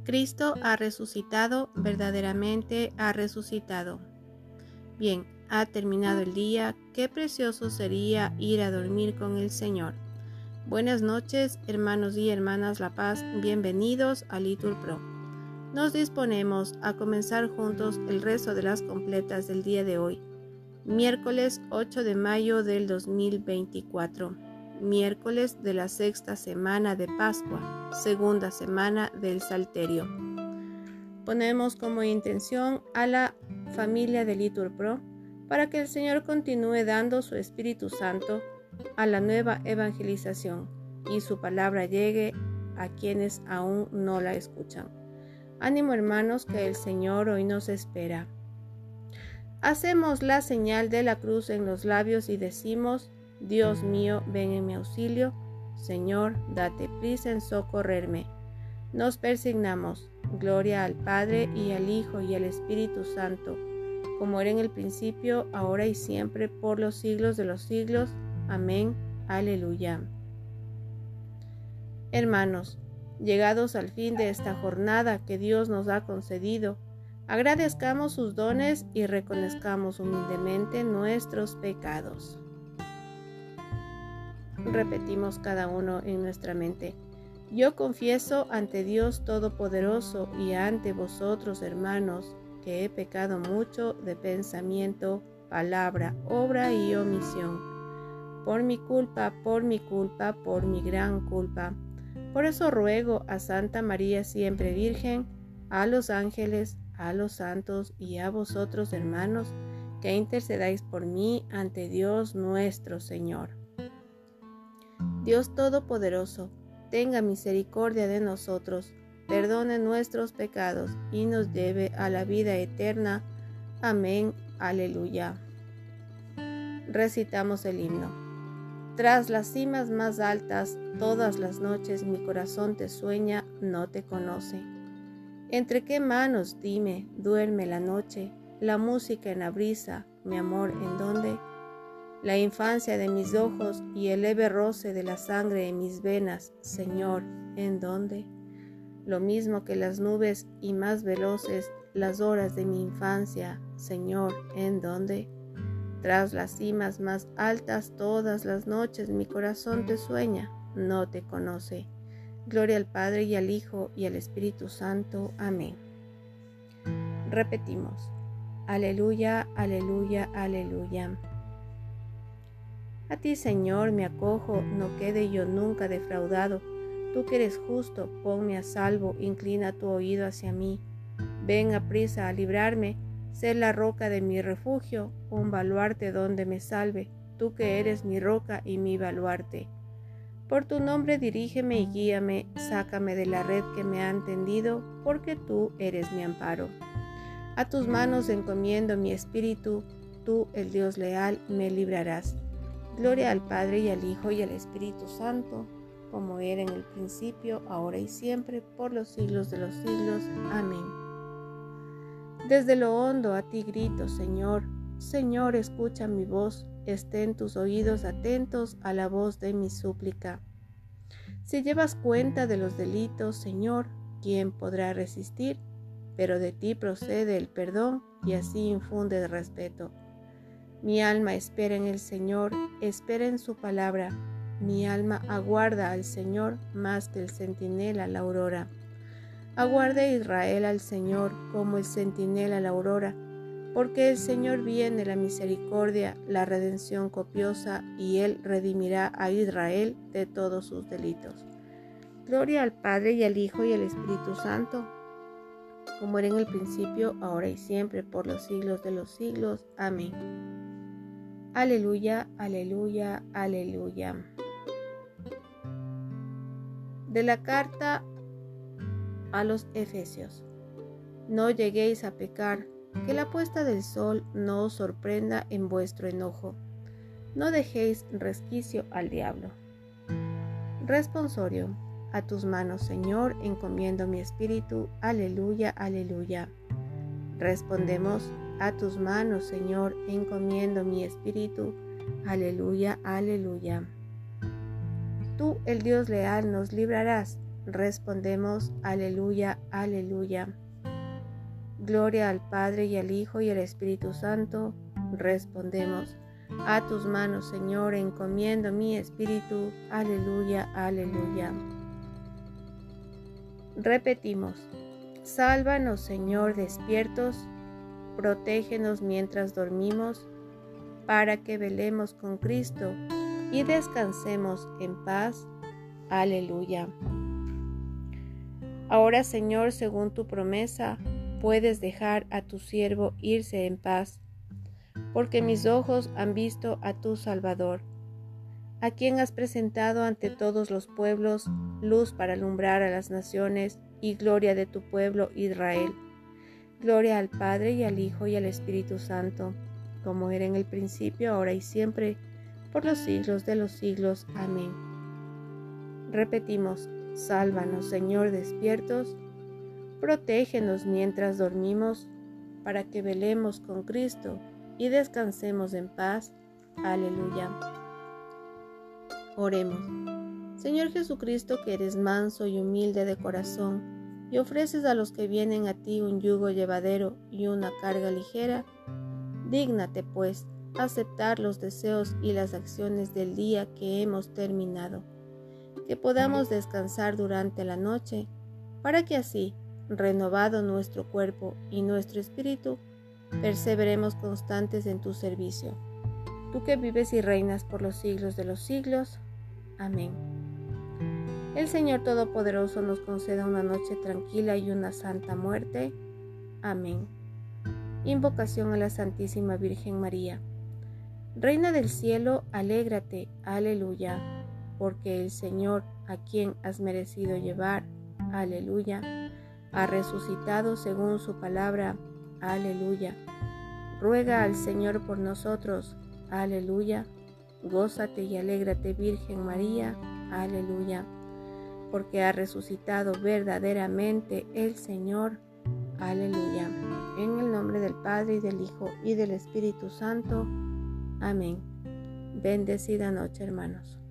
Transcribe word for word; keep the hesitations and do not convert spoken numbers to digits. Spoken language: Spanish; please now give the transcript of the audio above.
Cristo ha resucitado, verdaderamente ha resucitado. Bien, ha terminado el día, qué precioso sería ir a dormir con el Señor. Buenas noches, hermanos y hermanas La Paz, bienvenidos a Litur Pro. Nos disponemos a comenzar juntos el rezo de las completas del día de hoy, miércoles ocho de mayo del dos mil veinticuatro, miércoles de la sexta semana de Pascua, segunda semana del Salterio. Ponemos como intención a la familia de Litur Pro para que el Señor continúe dando su Espíritu Santo a la nueva evangelización y su palabra llegue a quienes aún no la escuchan. Ánimo, hermanos, que el Señor hoy nos espera. Hacemos la señal de la cruz en los labios y decimos: Dios mío, ven en mi auxilio. Señor, date prisa en socorrerme. Nos persignamos. Gloria al Padre, y al Hijo, y al Espíritu Santo, como era en el principio, ahora y siempre, por los siglos de los siglos. Amén. Aleluya. Hermanos, llegados al fin de esta jornada que Dios nos ha concedido, agradezcamos sus dones y reconozcamos humildemente nuestros pecados. Repetimos cada uno en nuestra mente: yo confieso ante Dios Todopoderoso y ante vosotros, hermanos, que he pecado mucho de pensamiento, palabra, obra y omisión. Por mi culpa, por mi culpa, por mi gran culpa. Por eso ruego a Santa María siempre Virgen, a los ángeles, a los santos y a vosotros, hermanos, que intercedáis por mí ante Dios nuestro Señor. Dios Todopoderoso, tenga misericordia de nosotros, perdone nuestros pecados y nos lleve a la vida eterna. Amén. Aleluya. Recitamos el himno. Tras las cimas más altas, todas las noches mi corazón te sueña, no te conoce. ¿Entre qué manos, dime, duerme la noche? La música en la brisa, mi amor, ¿en dónde? La infancia de mis ojos y el leve roce de la sangre en mis venas, Señor, ¿en dónde? Lo mismo que las nubes y más veloces, las horas de mi infancia, Señor, ¿en dónde? Tras las cimas más altas, todas las noches mi corazón te sueña, no te conoce. Gloria al Padre, y al Hijo, y al Espíritu Santo. Amén. Repetimos. Aleluya, aleluya, aleluya. A ti, Señor, me acojo, no quede yo nunca defraudado. Tú que eres justo, ponme a salvo, inclina tu oído hacia mí. Ven aprisa a librarme. Sé la roca de mi refugio, un baluarte donde me salve, tú que eres mi roca y mi baluarte. Por tu nombre dirígeme y guíame, sácame de la red que me han tendido, porque tú eres mi amparo. A tus manos encomiendo mi espíritu, tú, el Dios leal, me librarás. Gloria al Padre, y al Hijo, y al Espíritu Santo, como era en el principio, ahora y siempre, por los siglos de los siglos. Amén. Desde lo hondo a ti grito, Señor. Señor, escucha mi voz, estén tus oídos atentos a la voz de mi súplica. Si llevas cuenta de los delitos, Señor, ¿quién podrá resistir? Pero de ti procede el perdón y así infunde respeto. Mi alma espera en el Señor, espera en su palabra. Mi alma aguarda al Señor más que el centinela la aurora. Aguarde Israel al Señor como el centinela la aurora, porque el Señor viene la misericordia, la redención copiosa, y Él redimirá a Israel de todos sus delitos. Gloria al Padre, y al Hijo, y al Espíritu Santo, como era en el principio, ahora y siempre, por los siglos de los siglos. Amén. Aleluya, aleluya, aleluya. De la carta a los Efesios. No lleguéis a pecar, que la puesta del sol no os sorprenda en vuestro enojo. No dejéis resquicio al diablo. Responsorio. A tus manos, Señor, encomiendo mi espíritu. Aleluya, aleluya. Respondemos: a tus manos, Señor, encomiendo mi espíritu. Aleluya, aleluya. Tú, el Dios leal, nos librarás. Respondemos, aleluya, aleluya. Gloria al Padre y al Hijo y al Espíritu Santo. Respondemos, a tus manos, Señor, encomiendo mi espíritu. Aleluya, aleluya. Repetimos, sálvanos, Señor, despiertos, protégenos mientras dormimos, para que velemos con Cristo y descansemos en paz. Aleluya. Ahora, Señor, según tu promesa, puedes dejar a tu siervo irse en paz, porque mis ojos han visto a tu Salvador, a quien has presentado ante todos los pueblos, luz para alumbrar a las naciones y gloria de tu pueblo Israel. Gloria al Padre y al Hijo y al Espíritu Santo, como era en el principio, ahora y siempre, por los siglos de los siglos. Amén. Repetimos, sálvanos, Señor, despiertos, protégenos mientras dormimos, para que velemos con Cristo y descansemos en paz. Aleluya. Oremos. Señor Jesucristo, que eres manso y humilde de corazón, y ofreces a los que vienen a ti un yugo llevadero y una carga ligera, dígnate, pues, aceptar los deseos y las acciones del día que hemos terminado, que podamos descansar durante la noche, para que así, renovado nuestro cuerpo y nuestro espíritu, perseveremos constantes en tu servicio. Tú que vives y reinas por los siglos de los siglos. Amén. El Señor Todopoderoso nos conceda una noche tranquila y una santa muerte. Amén. Invocación a la Santísima Virgen María. Reina del cielo, alégrate, aleluya, porque el Señor, a quien has merecido llevar, aleluya, ha resucitado según su palabra, aleluya. Ruega al Señor por nosotros, aleluya. Gózate y alégrate, Virgen María, aleluya, porque ha resucitado verdaderamente el Señor, aleluya. En el nombre del Padre, y del Hijo, y del Espíritu Santo. Amén. Bendecida noche, hermanos.